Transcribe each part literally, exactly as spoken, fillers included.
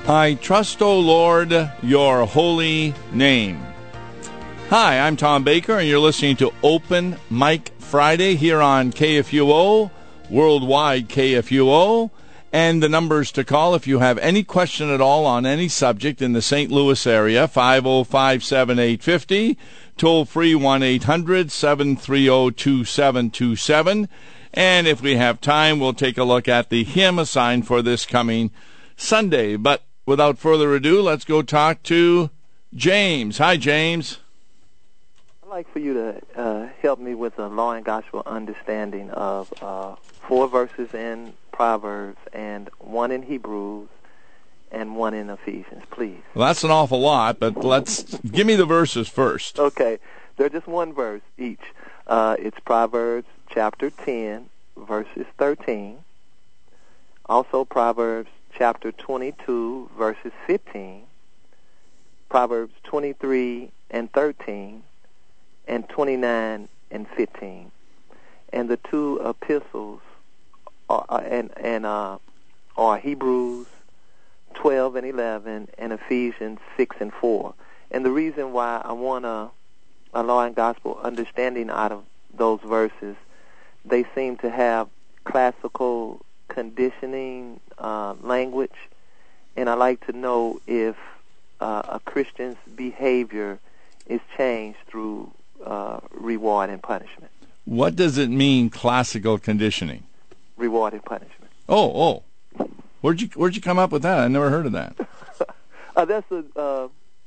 I trust, O Lord, your holy name. Hi, I'm Tom Baker, and you're listening to Open Mic Friday here on K F U O, worldwide K F U O, and the numbers to call if you have any question at all on any subject in the Saint Louis area, five oh five, seven eight five oh, toll free one eight hundred, seven three zero, two seven two seven, and if we have time, we'll take a look at the hymn assigned for this coming Sunday. But without further ado, let's go talk to James. Hi, James. I'd like for you to uh, help me with a law and gospel understanding of uh, four verses in Proverbs and one in Hebrews and one in Ephesians, please. Well, that's an awful lot, but let's give me the verses first. Okay. They're just one verse each. Uh, it's Proverbs chapter ten, verses thirteen. Also Proverbs chapter twenty-two, verses fifteen, Proverbs twenty-three and thirteen, and twenty-nine and fifteen. And the two epistles are, uh, and, and, uh, are Hebrews twelve and eleven and Ephesians six and four. And the reason why I want a, a law and gospel understanding out of those verses, they seem to have classical conditioning uh, language, and I like to know if uh, a Christian's behavior is changed through uh, reward and punishment. What does it mean, classical conditioning? Reward and punishment. Oh, oh. Where'd you where'd you come up with that? I never heard of that. uh, that's the uh,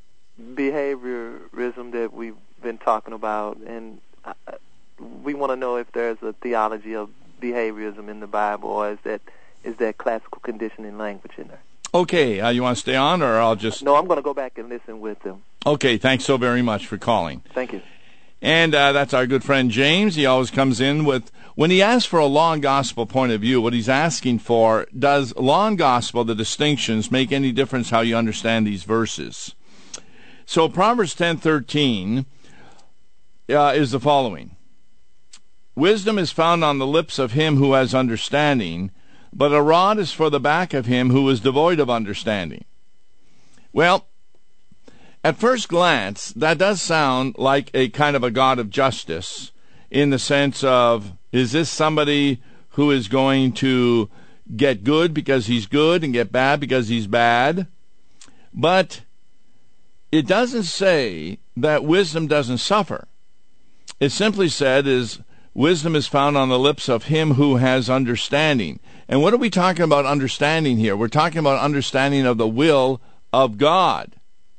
behaviorism that we've been talking about, and uh, we want to know if there's a theology of behaviorism in the Bible, or is that is that classical conditioning language in there? Okay, uh, you want to stay on, or I'll just... No, I'm going to go back and listen with them. Okay, thanks so very much for calling. Thank you. And uh, that's our good friend James. He always comes in with, when he asks for a law and gospel point of view, what he's asking for, does law and gospel, the distinctions, make any difference how you understand these verses? So Proverbs ten thirteen uh, is the following. Wisdom is found on the lips of him who has understanding, but a rod is for the back of him who is devoid of understanding. Well, at first glance, that does sound like a kind of a God of justice, in the sense of, is this somebody who is going to get good because he's good and get bad because he's bad? But it doesn't say that wisdom doesn't suffer. It simply said is, wisdom is found on the lips of him who has understanding. And what are we talking about understanding here? We're talking about understanding of the will of God.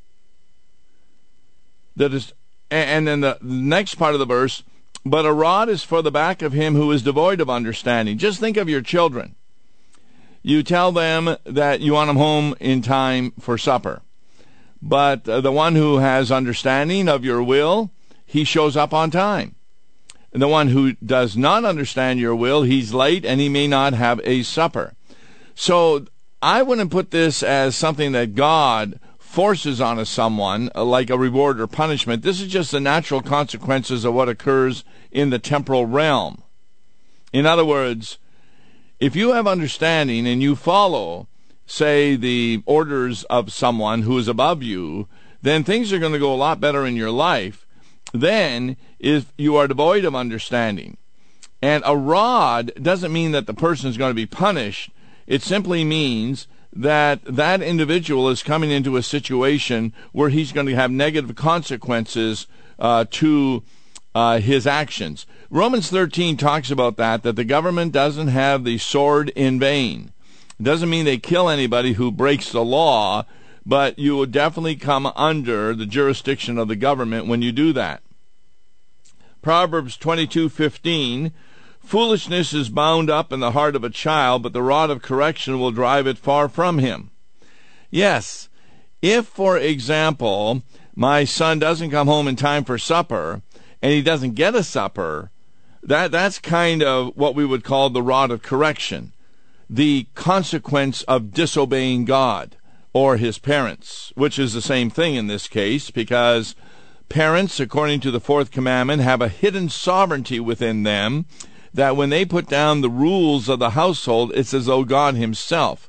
That is, and then the next part of the verse, but a rod is for the back of him who is devoid of understanding. Just think of your children. You tell them that you want them home in time for supper. But the one who has understanding of your will, he shows up on time. The one who does not understand your will, he's late and he may not have a supper. So I wouldn't put this as something that God forces on a someone, like a reward or punishment. This is just the natural consequences of what occurs in the temporal realm. In other words, if you have understanding and you follow, say, the orders of someone who is above you, then things are going to go a lot better in your life than if you are devoid of understanding. And a rod doesn't mean that the person is going to be punished. It simply means that that individual is coming into a situation where he's going to have negative consequences uh, to uh, his actions. Romans thirteen talks about that, that the government doesn't have the sword in vain. It doesn't mean they kill anybody who breaks the law, but you will definitely come under the jurisdiction of the government when you do that. Proverbs twenty-two fifteen, foolishness is bound up in the heart of a child, but the rod of correction will drive it far from him. Yes, if, for example, my son doesn't come home in time for supper, and he doesn't get a supper, that that's kind of what we would call the rod of correction, the consequence of disobeying God or his parents, which is the same thing in this case, because parents, according to the fourth commandment, have a hidden sovereignty within them, that when they put down the rules of the household, it's as though God himself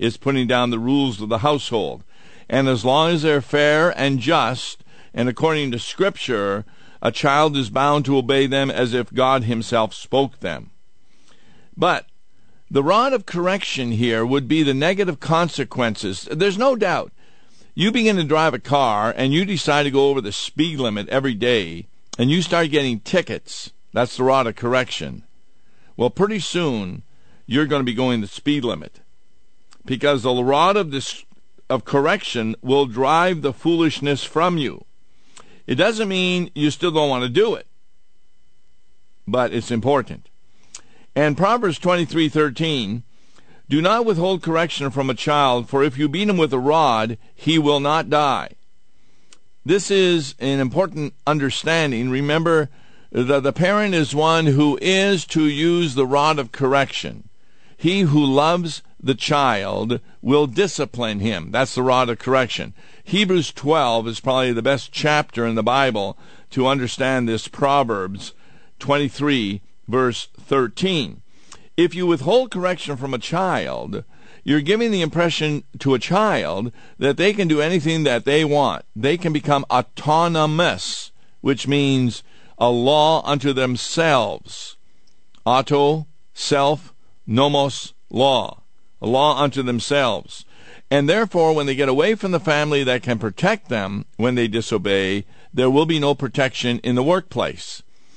is putting down the rules of the household. And as long as they're fair and just, and according to Scripture, a child is bound to obey them as if God himself spoke them. But the rod of correction here would be the negative consequences. There's no doubt. You begin to drive a car and you decide to go over the speed limit every day and you start getting tickets. That's the rod of correction. Well, pretty soon you're going to be going the speed limit, because the rod of this of correction will drive the foolishness from you. It doesn't mean you still don't want to do it, but it's important. And Proverbs twenty-three thirteen, do not withhold correction from a child, for if you beat him with a rod, he will not die. This is an important understanding. Remember, the, the parent is one who is to use the rod of correction. He who loves the child will discipline him. That's the rod of correction. Hebrews twelve is probably the best chapter in the Bible to understand this. Proverbs twenty-three, verse thirteen. If you withhold correction from a child, you're giving the impression to a child that they can do anything that they want. They can become autonomous, which means a law unto themselves. Auto, self, nomos, law. A law unto themselves. And therefore, when they get away from the family that can protect them when they disobey, there will be no protection in the workplace.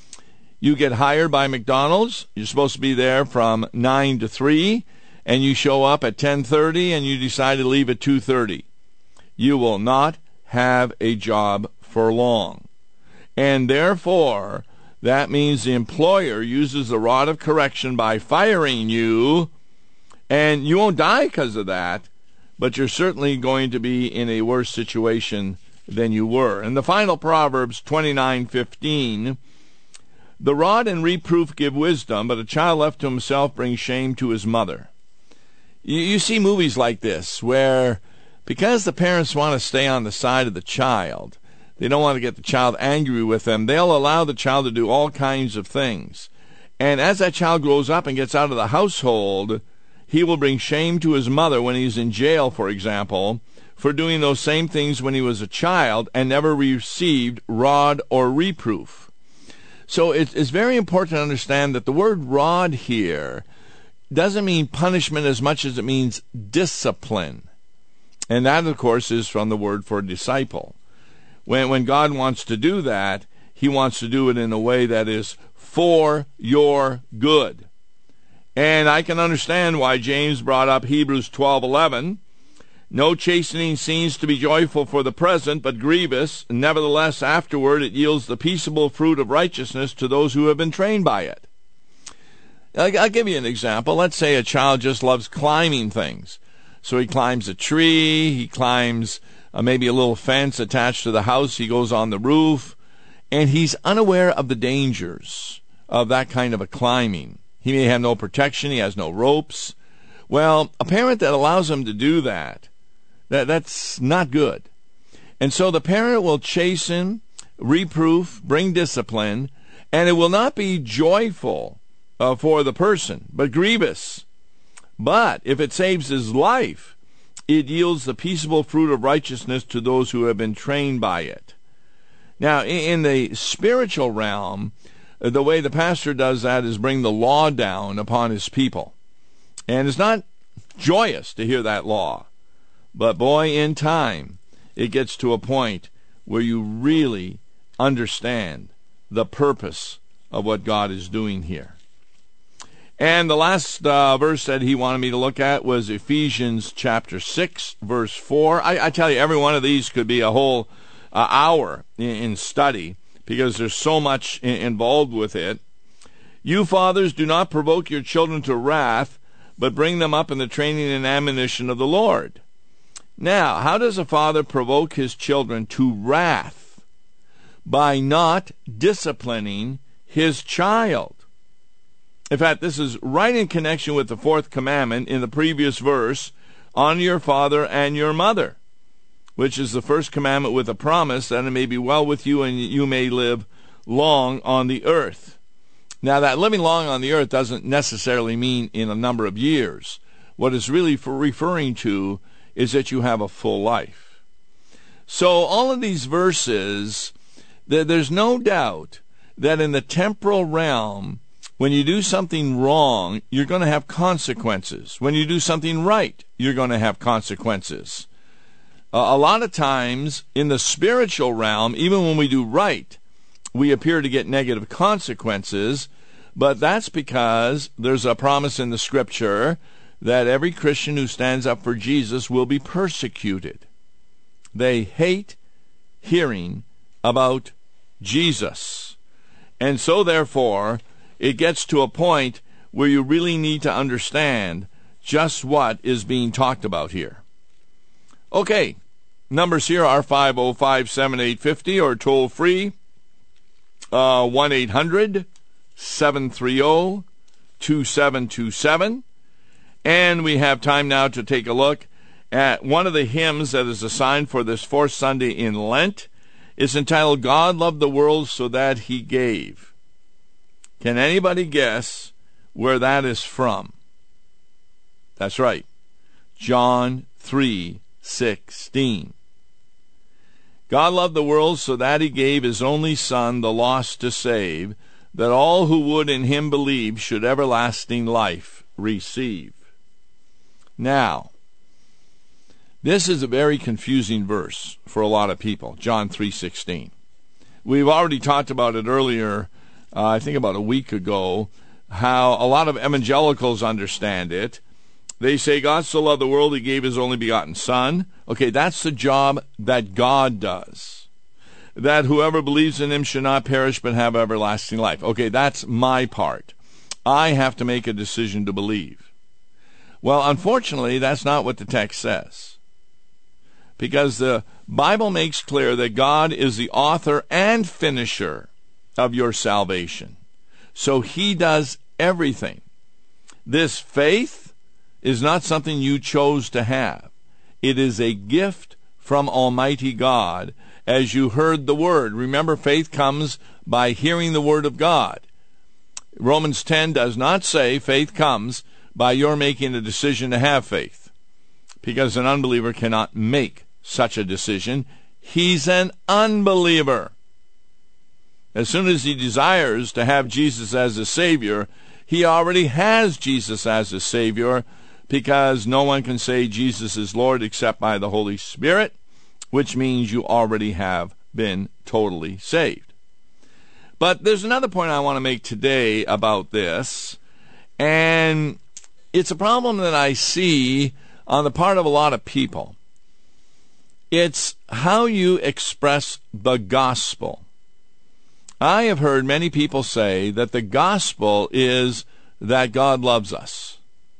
You get hired by McDonald's, you're supposed to be there from nine to three, and you show up at ten thirty and you decide to leave at two thirty. You will not have a job for long. And therefore, that means the employer uses the rod of correction by firing you, and you won't die because of that, but you're certainly going to be in a worse situation than you were. And the final Proverbs twenty-nine fifteen, the rod and reproof give wisdom, but a child left to himself brings shame to his mother. You, you see movies like this where, because the parents want to stay on the side of the child, they don't want to get the child angry with them, they'll allow the child to do all kinds of things. And as that child grows up and gets out of the household, he will bring shame to his mother when he's in jail, for example, for doing those same things when he was a child and never received rod or reproof. So it's, it's very important to understand that the word rod here doesn't mean punishment as much as it means discipline. And that, of course, is from the word for disciple. When, when God wants to do that, he wants to do it in a way that is for your good. And I can understand why James brought up Hebrews twelve eleven. No chastening seems to be joyful for the present, but grievous. Nevertheless, afterward it yields the peaceable fruit of righteousness to those who have been trained by it. I'll give you an example. Let's say a child just loves climbing things. So he climbs a tree, he climbs uh, maybe a little fence attached to the house, he goes on the roof, and he's unaware of the dangers of that kind of a climbing. He may have no protection, he has no ropes. Well, a parent that allows him to do that, that that's not good. And so the parent will chasten, reproof, bring discipline, and it will not be joyful uh, for the person, but grievous. But if it saves his life, it yields the peaceable fruit of righteousness to those who have been trained by it. Now, in the spiritual realm, the way the pastor does that is bring the law down upon his people. And it's not joyous to hear that law. But boy, in time, it gets to a point where you really understand the purpose of what God is doing here. And the last uh, verse that he wanted me to look at was Ephesians chapter six, verse four. I, I tell you, every one of these could be a whole uh, hour in, in study, because there's so much in, involved with it. You fathers, do not provoke your children to wrath, but bring them up in the training and admonition of the Lord. Now, how does a father provoke his children to wrath? By not disciplining his child. In fact, this is right in connection with the fourth commandment in the previous verse, honor your father and your mother, which is the first commandment with a promise that it may be well with you and you may live long on the earth. Now, that living long on the earth doesn't necessarily mean in a number of years. What it's really for referring to is that you have a full life. So all of these verses, there's no doubt that in the temporal realm, when you do something wrong, you're going to have consequences. When you do something right, you're going to have consequences. Uh, a lot of times in the spiritual realm, even when we do right, we appear to get negative consequences, but that's because there's a promise in the Scripture that every Christian who stands up for Jesus will be persecuted. They hate hearing about Jesus. And so, therefore, it gets to a point where you really need to understand just what is being talked about here. Okay, numbers here are five oh five, seven eight five oh or toll free, uh, one eight hundred, seven three zero, two seven two seven. And we have time now to take a look at one of the hymns that is assigned for this fourth Sunday in Lent. It's entitled, God Loved the World So That He Gave. Can anybody guess where that is from? That's right. John three sixteen. God loved the world so that he gave his only Son, the lost to save, that all who would in him believe should everlasting life receive. Now, this is a very confusing verse for a lot of people, John three sixteen. We've already talked about it earlier, uh, I think about a week ago, how a lot of evangelicals understand it. They say God so loved the world he gave his only begotten Son. Okay, that's the job that God does. That whoever believes in him should not perish but have everlasting life. Okay, that's my part. I have to make a decision to believe. Well, unfortunately, that's not what the text says. Because the Bible makes clear that God is the author and finisher of your salvation. So he does everything. This faith is not something you chose to have. It is a gift from Almighty God as you heard the word. Remember, faith comes by hearing the word of God. Romans ten does not say faith comes by your making a decision to have faith, because an unbeliever cannot make such a decision. He's an unbeliever. As soon as he desires to have Jesus as a Savior, he already has Jesus as a Savior, because no one can say Jesus is Lord except by the Holy Spirit, which means you already have been totally saved. But there's another point I want to make today about this, and it's a problem that I see on the part of a lot of people. It's how you express the gospel. I have heard many people say that the gospel is that God loves us.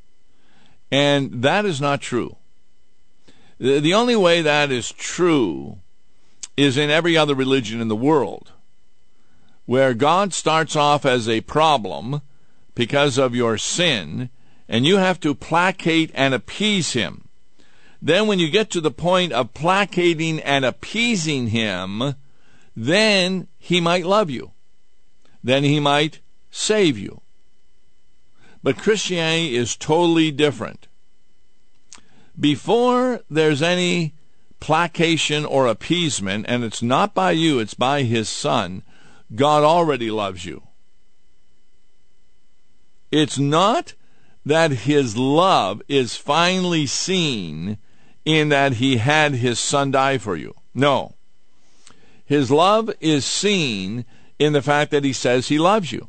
And that is not true. The only way that is true is in every other religion in the world, where God starts off as a problem because of your sin, and you have to placate and appease him. Then when you get to the point of placating and appeasing him, then he might love you. Then he might save you. But Christianity is totally different. Before there's any placation or appeasement, and it's not by you, it's by his Son, God already loves you. It's not that his love is finally seen in that he had his Son die for you. No. His love is seen in the fact that he says he loves you.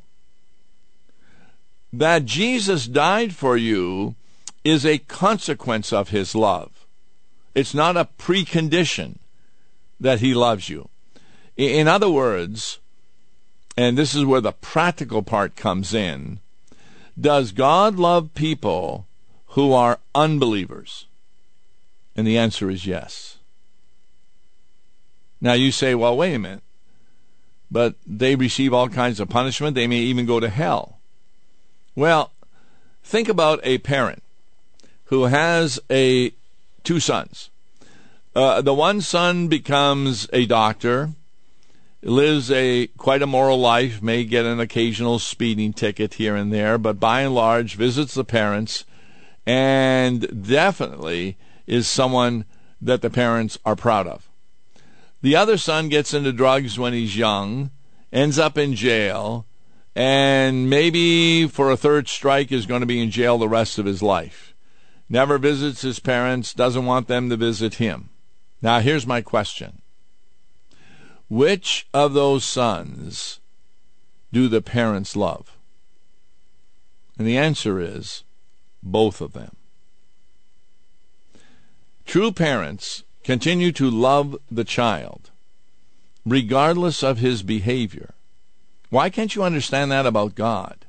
That Jesus died for you is a consequence of his love. It's not a precondition that he loves you. In other words, and this is where the practical part comes in, does God love people who are unbelievers? And the answer is yes. Now you say, well, wait a minute. But they receive all kinds of punishment. They may even go to hell. Well, think about a parent who has a two sons. Uh, the one son becomes a doctor, lives a quite a moral life, may get an occasional speeding ticket here and there, but by and large visits the parents and definitely is someone that the parents are proud of. The other son gets into drugs when he's young, ends up in jail, and maybe for a third strike is going to be in jail the rest of his life. Never visits his parents, doesn't want them to visit him. Now, here's my question. Which of those sons do the parents love? And the answer is both of them. True parents continue to love the child regardless of his behavior. Why can't you understand that about God?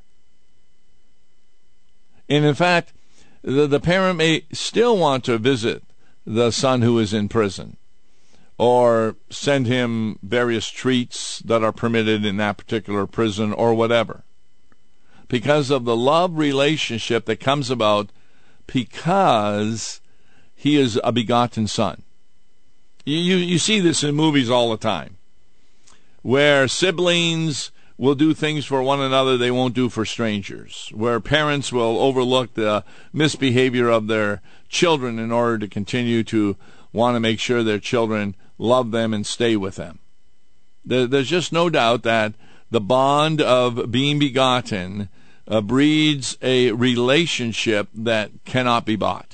And in fact, the, the parent may still want to visit the son who is in prison, or send him various treats that are permitted in that particular prison, or whatever, because of the love relationship that comes about because he is a begotten son. You, you, you see this in movies all the time, where siblings will do things for one another they won't do for strangers, where parents will overlook the misbehavior of their children in order to continue to want to make sure their children love them and stay with them. There, there's just no doubt that the bond of being begotten uh, breeds a relationship that cannot be bought.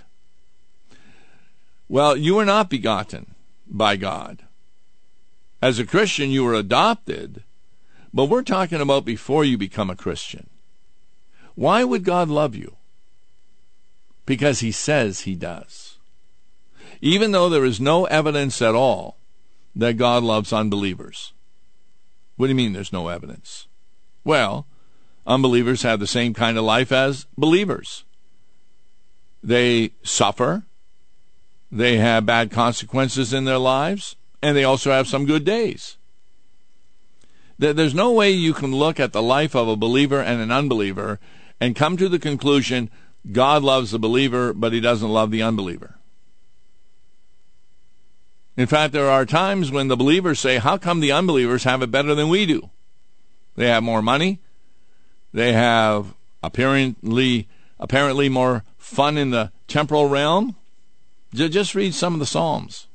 Well, you are not begotten by God. As a Christian, you were adopted, but we're talking about before you become a Christian. Why would God love you? Because he says he does. Even though there is no evidence at all that God loves unbelievers. What do you mean there's no evidence? Well, unbelievers have the same kind of life as believers. They suffer. They have bad consequences in their lives. And they also have some good days. There's no way you can look at the life of a believer and an unbeliever and come to the conclusion God loves the believer, but he doesn't love the unbeliever. In fact, there are times when the believers say, how come the unbelievers have it better than we do? They have more money. They have apparently, apparently more fun in the temporal realm. Just read some of the Psalms.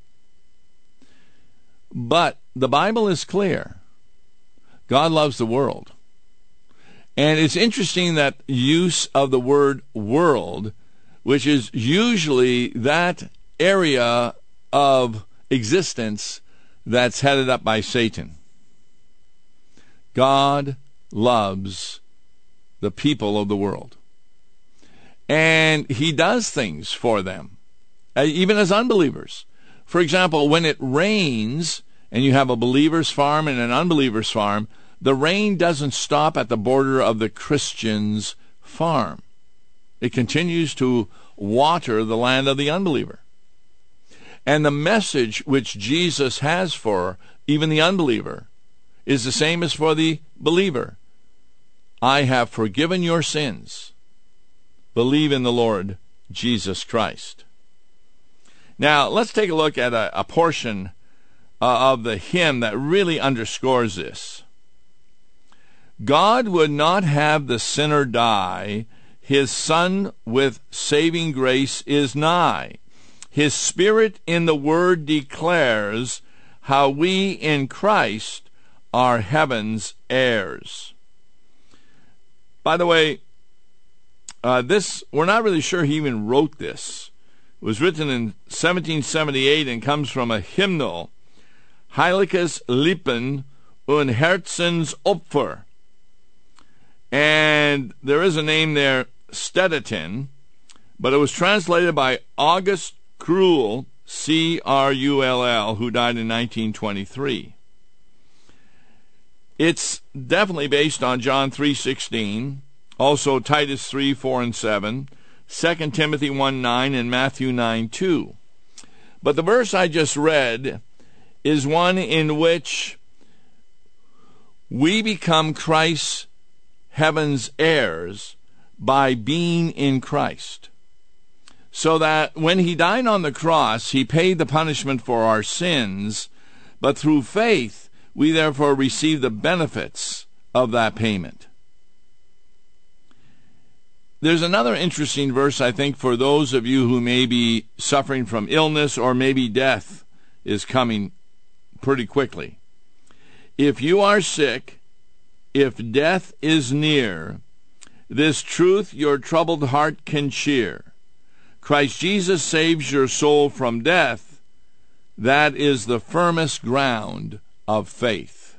But the Bible is clear. God loves the world. And it's interesting that use of the word world, which is usually that area of existence that's headed up by Satan. God loves the people of the world. And he does things for them, even as unbelievers. For example, when it rains and you have a believer's farm and an unbeliever's farm, the rain doesn't stop at the border of the Christian's farm. It continues to water the land of the unbeliever. And the message which Jesus has for even the unbeliever is the same as for the believer. I have forgiven your sins. Believe in the Lord Jesus Christ. Now, let's take a look at a, a portion uh, of the hymn that really underscores this. God would not have the sinner die. His Son with saving grace is nigh. His Spirit in the Word declares how we in Christ are heaven's heirs. By the way, uh, this, we're not really sure he even wrote this. It was written in seventeen seventy-eight and comes from a hymnal, Heiliges Lippen und Herzensopfer. And there is a name there, Stedetin, but it was translated by August Crull, C R U L L, who died in nineteen twenty-three. It's definitely based on John three sixteen, also Titus three four and seven, Second Timothy one nine, and Matthew nine two. But the verse I just read is one in which we become Christ's heaven's heirs by being in Christ. So that when he died on the cross, he paid the punishment for our sins, but through faith, we therefore receive the benefits of that payment. there's another interesting verse, I think, for those of you who may be suffering from illness or maybe death is coming pretty quickly. If you are sick, if death is near, this truth your troubled heart can cheer. Christ Jesus saves your soul from death. That is the firmest ground of faith.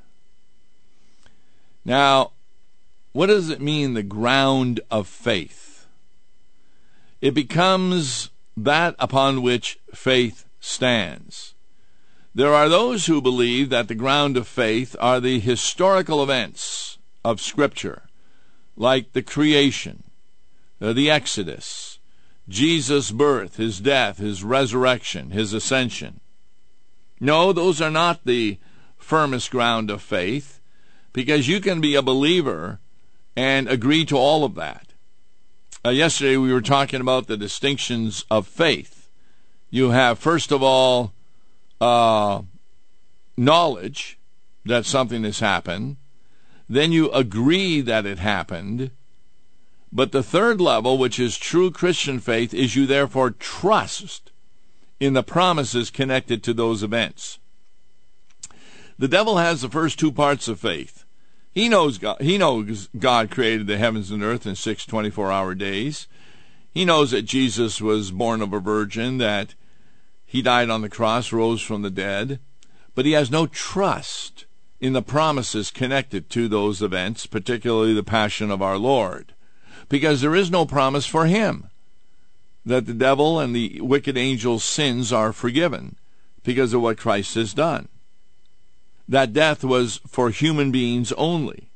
Now, what does it mean, the ground of faith? It becomes that upon which faith stands. There are those who believe that the ground of faith are the historical events of Scripture, like the creation, the Exodus, Jesus' birth, his death, his resurrection, his ascension. No, those are not the firmest ground of faith, because you can be a believer and agree to all of that. Uh, yesterday we were talking about the distinctions of faith. You have, first of all, uh, knowledge that something has happened. Then you agree that it happened. But the third level, which is true Christian faith, is you therefore trust in the promises connected to those events. The devil has the first two parts of faith. He knows God, he knows God created the heavens and earth in six twenty-four hour days. He knows that Jesus was born of a virgin, that he died on the cross, rose from the dead. But he has no trust in the promises connected to those events, particularly the passion of our Lord, because there is no promise for him that the devil and the wicked angels' sins are forgiven because of what Christ has done. That death was for human beings only.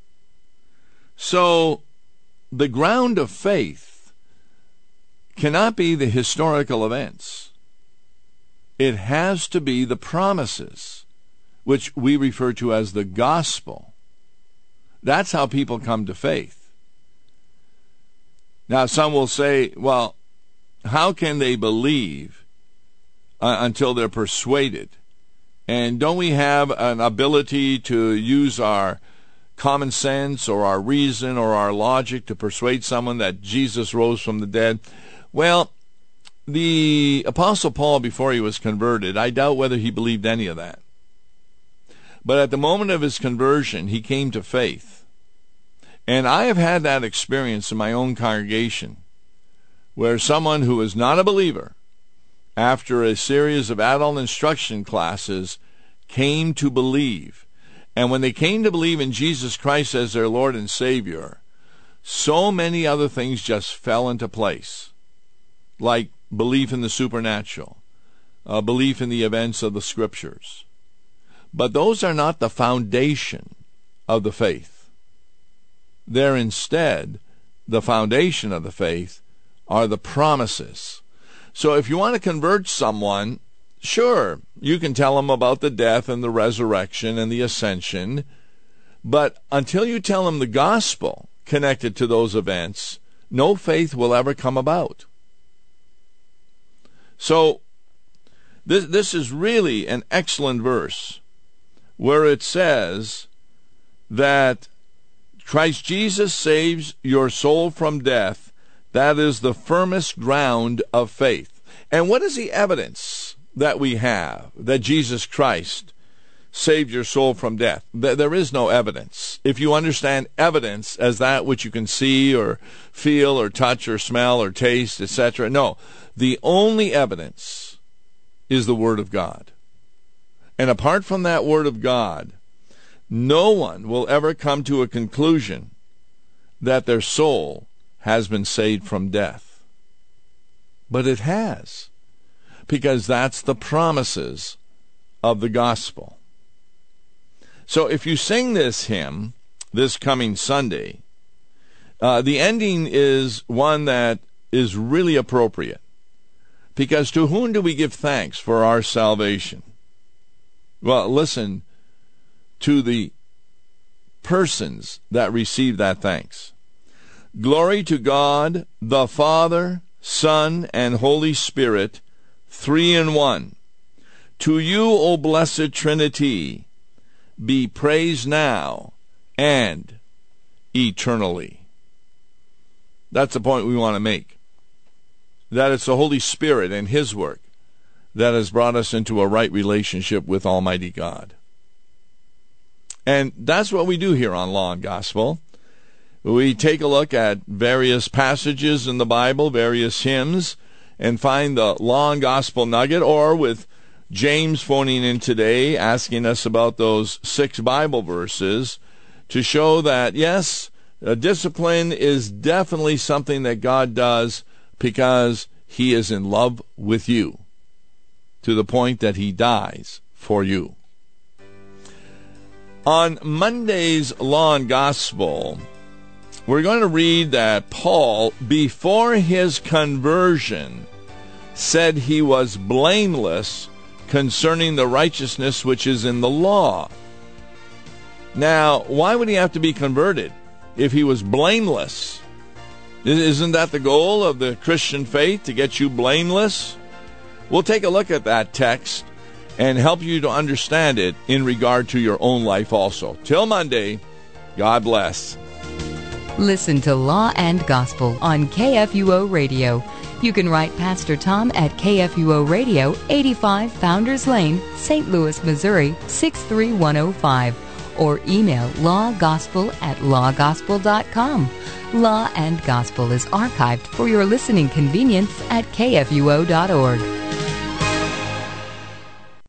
So the ground of faith cannot be the historical events. It has to be the promises, which we refer to as the gospel. That's how people come to faith. Now, some will say, well, how can they believe uh, until they're persuaded? And don't we have an ability to use our common sense or our reason or our logic to persuade someone that Jesus rose from the dead? Well, the Apostle Paul, before he was converted, I doubt whether he believed any of that. But at the moment of his conversion, he came to faith. And I have had that experience in my own congregation, where someone who is not a believer, after a series of adult instruction classes, came to believe. And when they came to believe in Jesus Christ as their Lord and Savior, so many other things just fell into place, like belief in the supernatural, uh, belief in the events of the Scriptures. But those are not the foundation of the faith. They're instead, the foundation of the faith are the promises. So if you want to convert someone, sure, you can tell them about the death and the resurrection and the ascension, but until you tell them the gospel connected to those events, no faith will ever come about. So this, this is really an excellent verse, where it says that Christ Jesus saves your soul from death. That is the firmest ground of faith. And what is the evidence that we have that Jesus Christ saved your soul from death? There is no evidence. If you understand evidence as that which you can see or feel or touch or smell or taste, et cetera, no. The only evidence is the Word of God. And apart from that Word of God, no one will ever come to a conclusion that their soul has been saved from death. But it has, because that's the promises of the gospel. So if you sing this hymn this coming Sunday, uh, the ending is one that is really appropriate. Because to whom do we give thanks for our salvation? Well, listen to the persons that receive that thanks. Glory to God, the Father, Son, and Holy Spirit, three in one. To you, O blessed Trinity, be praise now and eternally. That's the point we want to make. That it's the Holy Spirit and His work that has brought us into a right relationship with Almighty God. And that's what we do here on Law and Gospel. We take a look at various passages in the Bible, various hymns, and find the Law and Gospel nugget, or with James phoning in today, asking us about those six Bible verses to show that, yes, discipline is definitely something that God does because He is in love with you, to the point that He dies for you. On Monday's Law and Gospel, we're going to read that Paul, before his conversion, said he was blameless concerning the righteousness which is in the law. Now, why would he have to be converted if he was blameless? Isn't that the goal of the Christian faith, to get you blameless? We'll take a look at that text and help you to understand it in regard to your own life also. Till Monday, God bless. Listen to Law and Gospel on K F U O Radio. You can write Pastor Tom at K F U O Radio, eighty-five Founders Lane, Saint Louis, Missouri, six three one oh five, or email lawgospel at lawgospel dot com. Law and Gospel is archived for your listening convenience at K F U O dot org.